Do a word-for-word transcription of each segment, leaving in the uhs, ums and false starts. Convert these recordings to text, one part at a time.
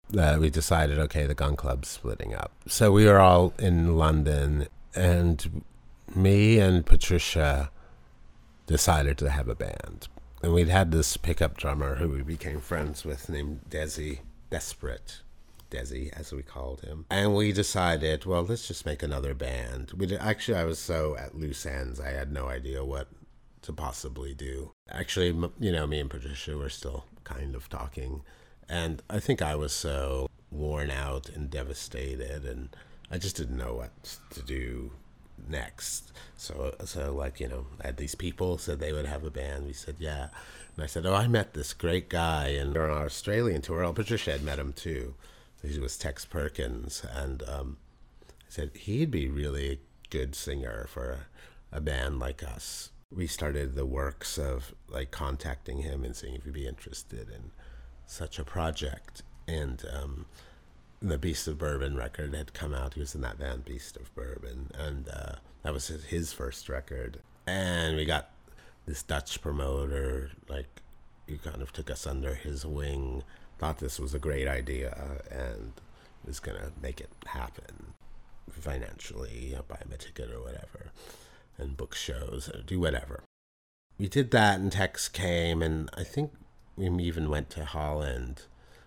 uh, we decided, okay, the gun club's splitting up. So we were all in London, and me and Patricia decided to have a band. And we'd had this pickup drummer who we became friends with named Desi, Desperate Desi, as we called him. And we decided, well, let's just make another band. We did, actually, I was so at loose ends, I had no idea what to possibly do. Actually, you know, me and Patricia were still kind of talking. And I think I was so worn out and devastated, and I just didn't know what to do next. So, so like, you know, I had these people said they would have a band. We said, yeah. And I said, oh, I met this great guy, and we're on our Australian tour. Oh, Patricia had met him too. He was Tex Perkins. And um, I said, he'd be really a good singer for a, a band like us. We started the works of like contacting him and seeing if he'd be interested in such a project. And um, the Beast of Bourbon record had come out. He was in that band, Beast of Bourbon, and uh, that was his first record. And we got this Dutch promoter, like, he kind of took us under his wing, thought this was a great idea, and was gonna make it happen financially, you know, buy him a ticket or whatever, and book shows or do whatever. We did that, and Tex came, and I think we even went to Holland.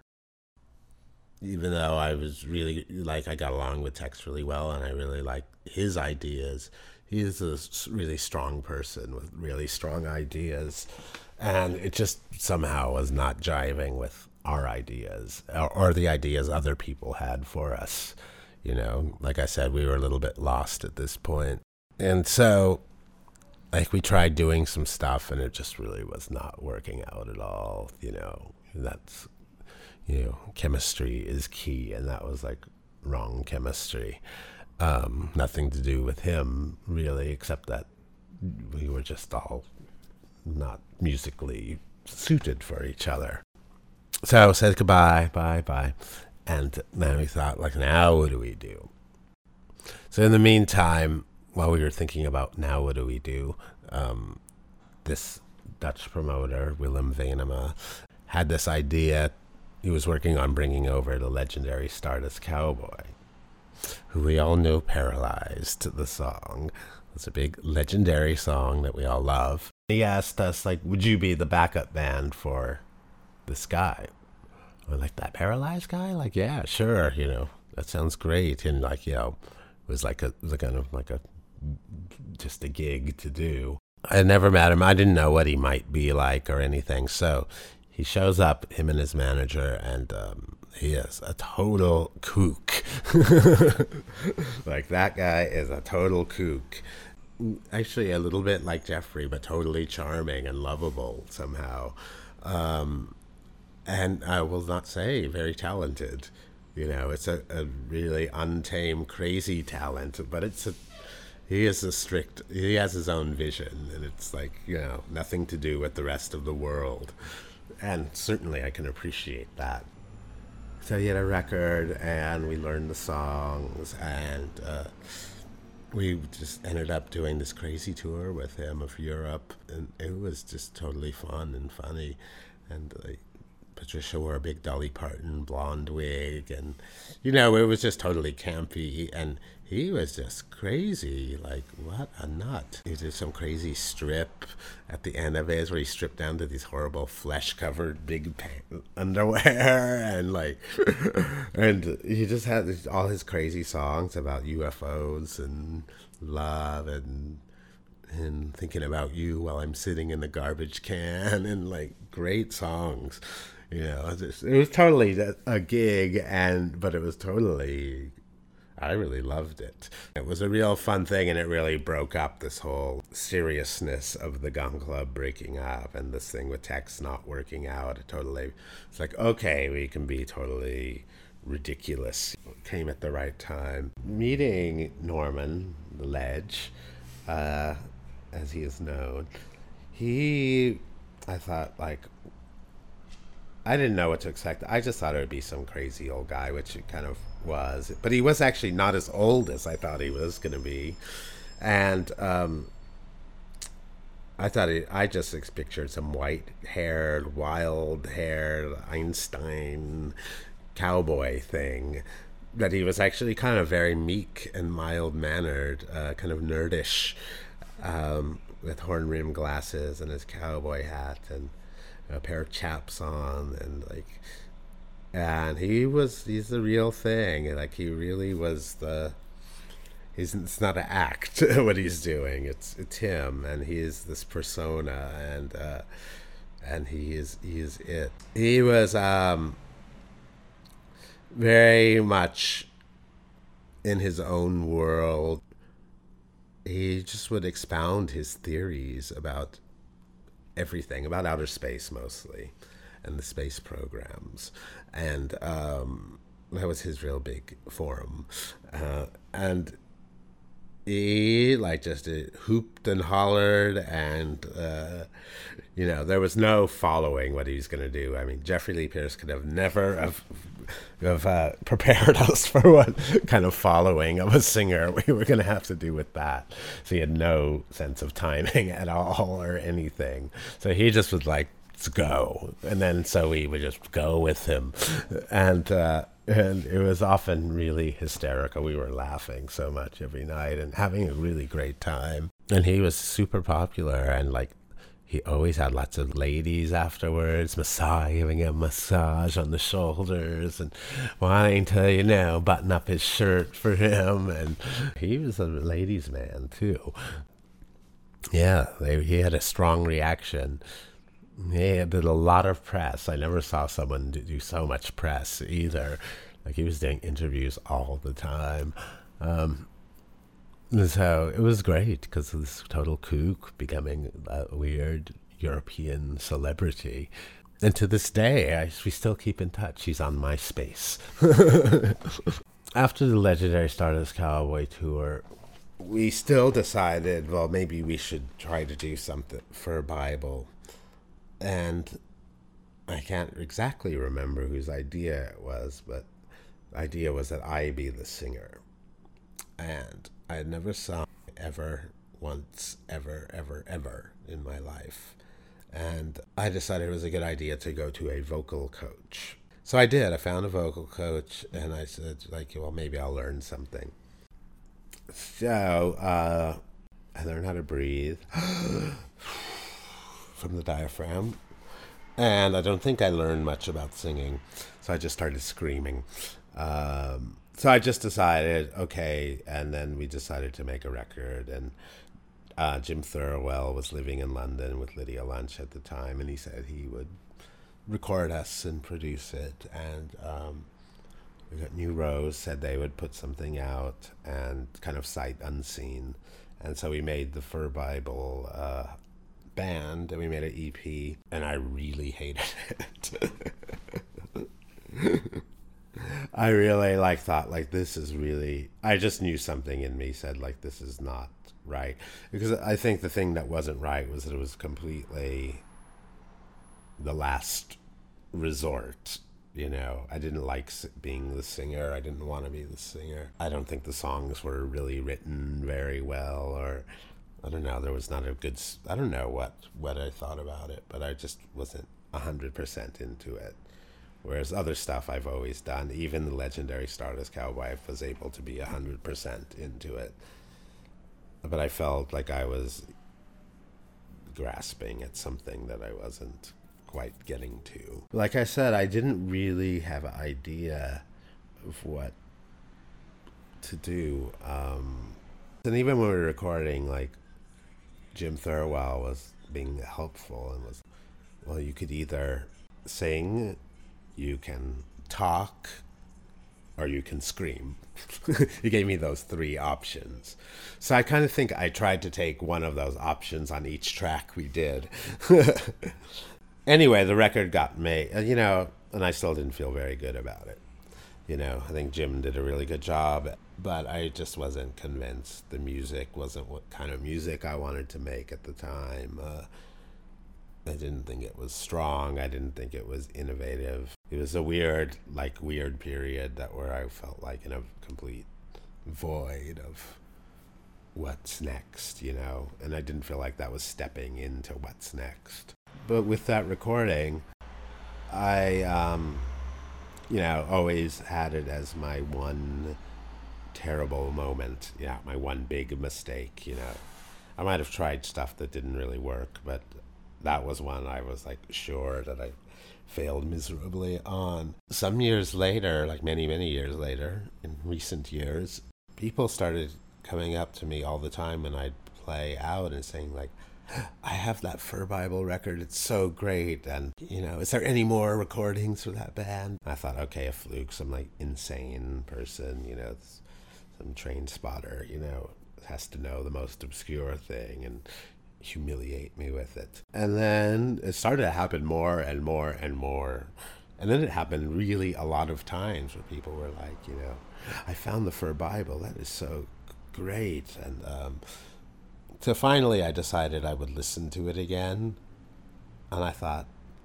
Even though I was really, like, I got along with Tex really well, and I really liked his ideas. He is a really strong person with really strong ideas, and it just somehow was not jiving with our ideas, or, or the ideas other people had for us. You know, like I said, we were a little bit lost at this point. And so, like, we tried doing some stuff, and it just really was not working out at all, you know. That's, you know, chemistry is key, and that was, like, wrong chemistry. Um, nothing to do with him, really, except that we were just all not musically suited for each other. So, said goodbye, bye, bye. And then we thought, like, now what do we do? So in the meantime, while we were thinking about now what do we do, um, this Dutch promoter, Willem Venema, had this idea. He was working on bringing over the legendary Stardust Cowboy, who we all know Paralyzed, the song. It's a big legendary song that we all love. He asked us, like, would you be the backup band for this guy? We're like, that Paralyzed guy? Like, yeah, sure, you know, that sounds great. And, like, you know, it was like a, it was kind of like a, just a gig to do. I had never met him. I didn't know what he might be like or anything. So he shows up, him and his manager, and um, he is a total kook. Like, that guy is a total kook. Actually, a little bit like Jeffrey, but totally charming and lovable somehow. Um, and I will not say very talented. You know, it's a, a really untamed, crazy talent, but it's a, he is a strict, he has his own vision, and it's like, you know, nothing to do with the rest of the world. And certainly I can appreciate that. So he had a record, and we learned the songs, and uh, we just ended up doing this crazy tour with him of Europe, and it was just totally fun and funny. And like, Patricia wore a big Dolly Parton blonde wig, and, you know, it was just totally campy, and he was just crazy, like, what a nut. He did some crazy strip at the end of it where he stripped down to these horrible flesh-covered big pant- underwear, and, like, and he just had this, all his crazy songs about U F Os and love and and thinking about you while I'm sitting in the garbage can, and, like, great songs. You know, it was, it was totally a gig, and but it was totally, I really loved it. It was a real fun thing, and it really broke up this whole seriousness of the Gun Club breaking up, and this thing with Tex not working out. It totally, it's like, okay, we can be totally ridiculous. It came at the right time. Meeting Norman Ledge, uh, as he is known, he, I thought, like, I didn't know what to expect. I just thought it would be some crazy old guy, which it kind of was. But he was actually not as old as I thought he was going to be. And um, I thought he, I just pictured some white-haired, wild-haired Einstein cowboy thing, that he was actually kind of very meek and mild-mannered, uh, kind of nerdish, um, with horn-rimmed glasses and his cowboy hat and a pair of chaps on, and like, and he was, he's the real thing. Like, he really was the, he's, it's not an act, what he's doing. It's, it's him, and he is this persona, and, uh, and he is, he is it. He was, um, very much in his own world. He just would expound his theories about everything, about outer space mostly, and the space programs. And um, that was his real big forum. Uh, and he like just uh, hooped and hollered, and uh, you know, there was no following what he was going to do. I mean, Jeffrey Lee Pierce could have never have, have uh, prepared us for what kind of following of a singer we were going to have to do with that. So he had no sense of timing at all or anything. So he just was like, let's go. And then so we would just go with him. And uh, and it was often really hysterical. We were laughing so much every night and having a really great time. And he was super popular, and like, he always had lots of ladies afterwards, massage, giving him a massage on the shoulders and wanting to, you know, button up his shirt for him. And he was a ladies' man, too. Yeah, they, he had a strong reaction. He did a lot of press. I never saw someone do so much press either. Like, he was doing interviews all the time. Um, So it was great because of this total kook becoming a weird European celebrity. And to this day, I, we still keep in touch. He's on MySpace. After the legendary Stardust Cowboy tour, we still decided, well, maybe we should try to do something for Bible. And I can't exactly remember whose idea it was, but the idea was that I be the singer. And I never saw ever, once, ever, ever, ever in my life. And I decided it was a good idea to go to a vocal coach. So I did. I found a vocal coach, and I said, like, well, maybe I'll learn something. So uh, I learned how to breathe from the diaphragm. And I don't think I learned much about singing. So I just started screaming. Um, so I just decided, okay, and then we decided to make a record. And uh, Jim Thirlwell was living in London with Lydia Lunch at the time, and he said he would record us and produce it. And um, we got New Rose said they would put something out, and kind of sight unseen. And so we made the Fur Bible uh, band, and we made an E P, and I really hated it. I really like thought like this is really, I just knew something in me said like this is not right, because I think the thing that wasn't right was that it was completely the last resort. You know, I didn't like being the singer. I didn't want to be the singer. I don't think the songs were really written very well, or I don't know, there was not a good, I don't know what, what I thought about it, but I just wasn't one hundred percent into it. Whereas other stuff I've always done, even the legendary Stardust Cowboy, I was able to be one hundred percent into it. But I felt like I was grasping at something that I wasn't quite getting to. Like I said, I didn't really have an idea of what to do. Um, and even when we were recording, like, Jim Thirlwell was being helpful and was, well, you could either sing, you can talk, or you can scream. He gave me those three options. So I kind of think I tried to take one of those options on each track we did. Anyway, the record got made, you know, and I still didn't feel very good about it. You know, I think Jim did a really good job, but I just wasn't convinced. The music wasn't what kind of music I wanted to make at the time. Uh, I didn't think it was strong. I didn't think it was innovative. It was a weird, like, weird period that where I felt like in a complete void of what's next, you know, and I didn't feel like that was stepping into what's next. But with that recording, I um, you know, always had it as my one terrible moment, yeah, my one big mistake, you know. I might have tried stuff that didn't really work, but that was one I was like sure that I failed miserably on. Some years later, like many, many years later, in recent years, people started coming up to me all the time when I'd play out and saying like, I have that Fur Bible record, it's so great, and, you know, is there any more recordings for that band? I thought, okay, a fluke, some like insane person, you know, some train spotter, you know, has to know the most obscure thing and humiliate me with it. And then it started to happen more and more and more. And then it happened really a lot of times where people were like, you know, I found the Fur Bible, that is so great. And um, so finally I decided I would listen to it again. And I thought,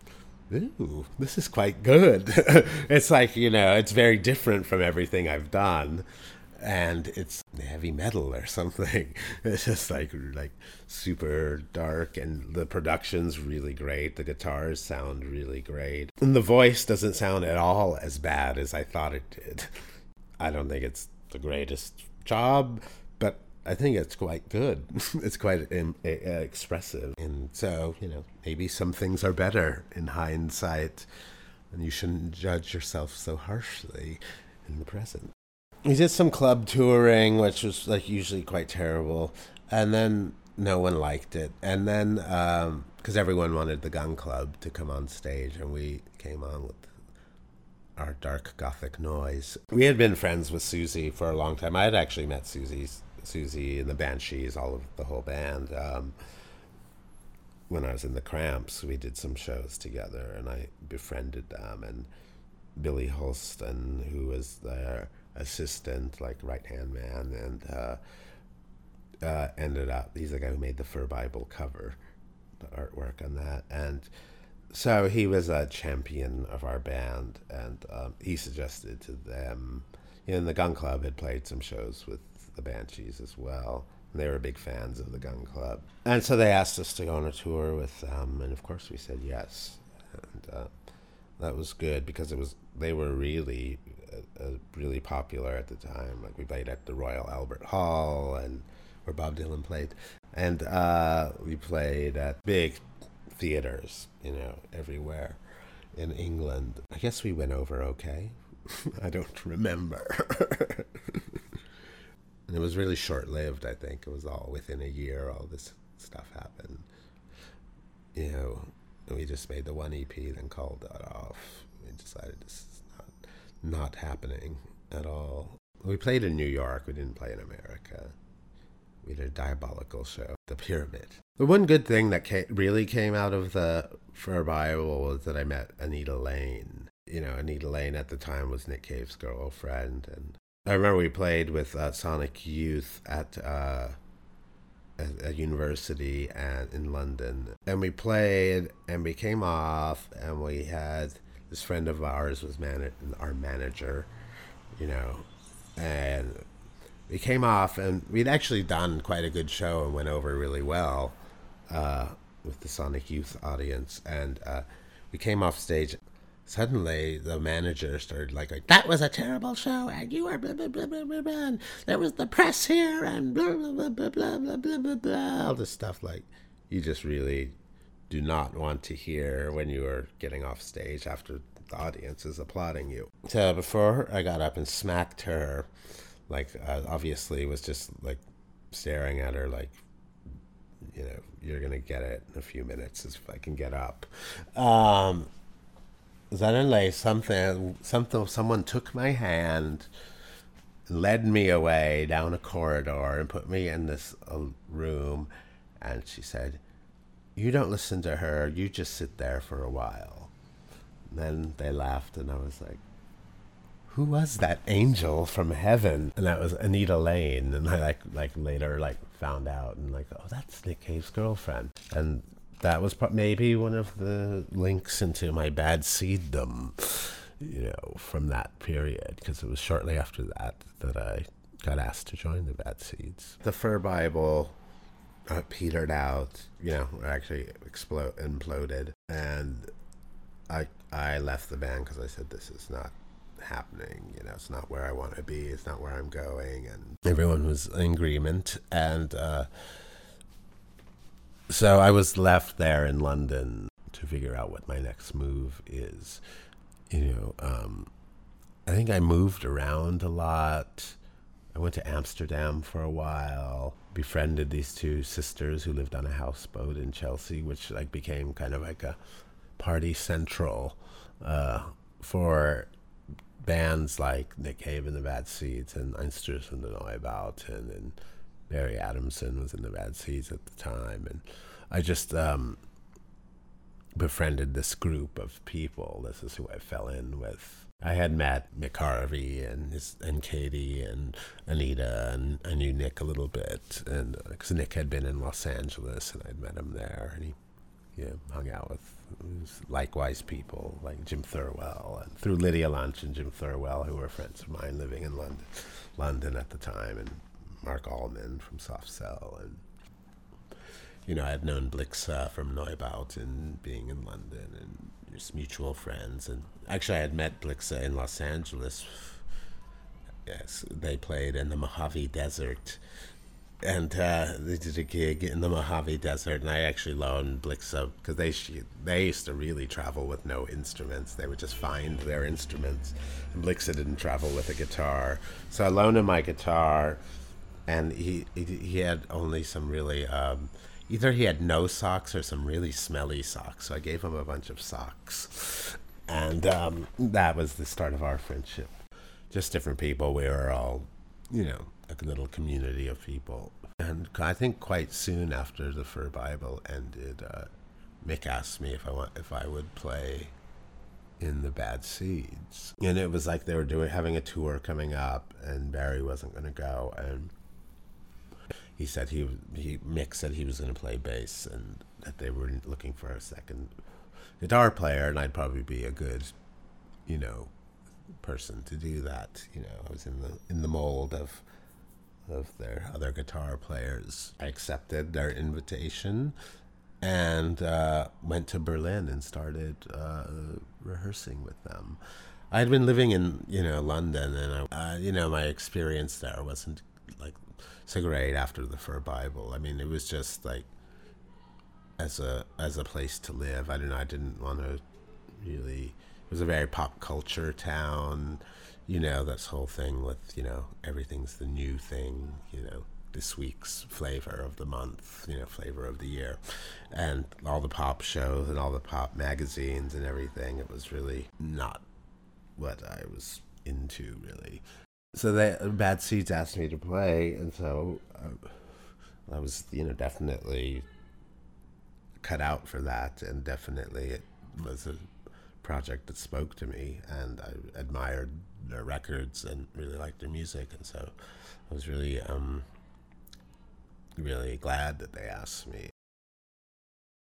ooh, this is quite good. It's like, you know, it's very different from everything I've done. And it's heavy metal or something. It's just like like super dark, and the production's really great. The guitars sound really great. And the voice doesn't sound at all as bad as I thought it did. I don't think it's the greatest job, but I think it's quite good. It's quite um, uh, expressive. And so, you know, maybe some things are better in hindsight, and you shouldn't judge yourself so harshly in the present. We did some club touring, which was like usually quite terrible, and then no one liked it. And then um, because everyone wanted the Gun Club to come on stage, and we came on with our dark gothic noise. We had been friends with Susie for a long time. I had actually met Susie, Susie and the Banshees, all of the whole band. Um, when I was in the Cramps, we did some shows together, and I befriended them. And Billy Holston, who was their assistant, like right-hand man, and uh, uh, ended up, he's the guy who made the Fur Bible cover, the artwork on that. And so he was a champion of our band, and um, he suggested to them, you know, and the Gun Club had played some shows with the Banshees as well. And they were big fans of the Gun Club. And so they asked us to go on a tour with them, and of course we said yes. And uh, that was good because it was, they were really uh, uh, really popular at the time. Like we played at the Royal Albert Hall, and where Bob Dylan played, and uh, we played at big theaters, you know, everywhere in England. I guess we went over okay. I don't remember. And it was really short-lived, I think. It was all within a year, all this stuff happened. You know, and we just made the one E P, then called that off. We decided this is not, not happening at all. We played in New York. We didn't play in America. We did a Diabolical show, The Pyramid. The one good thing that came, really came out of the Fur Bible was that I met Anita Lane. You know, Anita Lane at the time was Nick Cave's girlfriend. And I remember we played with uh, Sonic Youth at uh, a, a university and in London. And we played, and we came off, and we had this friend of ours was man- our manager, you know, and we came off, and we'd actually done quite a good show and went over really well uh, with the Sonic Youth audience. And uh, we came off stage. Suddenly, the manager started like, like, that was a terrible show, and you were blah, blah, blah, blah, blah, blah, and there was the press here, and blah, blah, blah, blah, blah, blah, blah, blah, blah, all this stuff like you just really do not want to hear when you are getting off stage after the audience is applauding you. So before I got up and smacked her, like, uh, obviously was just, like, staring at her like, you know, you're going to get it in a few minutes if I can get up. Um... Suddenly, something, something, someone took my hand, led me away down a corridor, and put me in this uh, room. And she said, "You don't listen to her. You just sit there for a while." And then they laughed, and I was like, "Who was that angel from heaven?" And that was Anita Lane. And I like, like later, like found out, and like, oh, that's Nick Cave's girlfriend. And that was maybe one of the links into my bad seeddom, you know, from that period, because it was shortly after that that I got asked to join the Bad Seeds. The Fur Bible uh, petered out, you know, actually explode, imploded, and I I left the band because I said, this is not happening. You know, it's not where I want to be. It's not where I'm going. And everyone was in agreement. And uh, so I was left there in London to figure out what my next move is. You know, um, I think I moved around a lot. I went to Amsterdam for a while, befriended these two sisters who lived on a houseboat in Chelsea, which like became kind of like a party central uh, for bands like Nick Cave and the Bad Seeds and Einstürzende and the Neubauten, and Barry Adamson was in the Bad Seeds at the time. And I just um, befriended this group of people. This is who I fell in with. I had met Mick Harvey and his, and Katie and Anita, and I knew Nick a little bit, and because uh, Nick had been in Los Angeles and I'd met him there, and he you know, hung out with likewise people like Jim Thirlwell, and through Lydia Lunch and Jim Thirlwell, who were friends of mine living in London, London at the time, and Mark Allman from Soft Cell, and you know, I had known Blixa from Neubauten being in London, and just mutual friends. And actually, I had met Blixa in Los Angeles. Yes, they played in the Mojave Desert, and uh, they did a gig in the Mojave Desert. And I actually loaned Blixa because they they used to really travel with no instruments. They would just find their instruments, and Blixa didn't travel with a guitar, so I loaned him my guitar, and he he, he had only some really. Um, Either he had no socks or some really smelly socks. So I gave him a bunch of socks. And um, that was the start of our friendship. Just different people. We were all, you know, a little community of people. And I think quite soon after the Fur Bible ended, uh, Mick asked me if I want, if I would play in the Bad Seeds. And it was like they were doing having a tour coming up, and Barry wasn't going to go. And He said he he Mick said he was going to play bass, and that they were looking for a second guitar player, and I'd probably be a good, you know, person to do that. You know, I was in the in the mold of of their other guitar players. I accepted their invitation, and uh, went to Berlin and started uh, rehearsing with them. I had been living in you know London, and I, uh, you know my experience there wasn't like so great after the Fur Bible. I mean, it was just like as a as a place to live. I don't know. I didn't want to really. It was a very pop culture town. You know, this whole thing with you know everything's the new thing. You know, this week's flavor of the month. You know, flavor of the year, and all the pop shows and all the pop magazines and everything. It was really not what I was into, really. So the Bad Seeds asked me to play, and so uh, I was, you know, definitely cut out for that, and definitely it was a project that spoke to me, and I admired their records and really liked their music, and so I was really, um, really glad that they asked me.